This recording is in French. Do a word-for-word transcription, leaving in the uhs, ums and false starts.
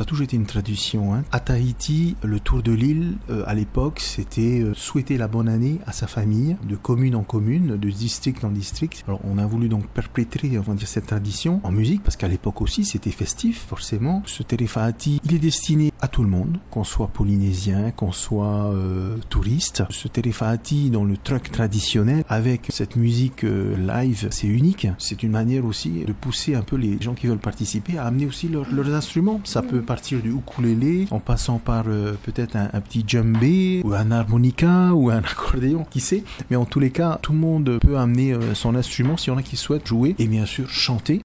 ça a toujours été une tradition. Hein. À Tahiti, le tour de l'île, euh, à l'époque, c'était euh, souhaiter la bonne année à sa famille, de commune en commune, de district en district. Alors, on a voulu donc perpétrer, on va dire, cette tradition en musique, parce qu'à l'époque aussi, c'était festif, forcément. Ce Terefa'ati, il est destiné à tout le monde, qu'on soit polynésien, qu'on soit euh, touriste. Ce Terefa'ati, dans le truck traditionnel, avec cette musique euh, live, c'est unique. C'est une manière aussi de pousser un peu les gens qui veulent participer à amener aussi leur, leurs instruments. Ça peut partir du ukulélé, en passant par euh, peut-être un, un petit djembé, ou un harmonica, ou un accordéon, qui sait. Mais en tous les cas, tout le monde peut amener euh, son instrument si on a qui souhaitent jouer et bien sûr chanter.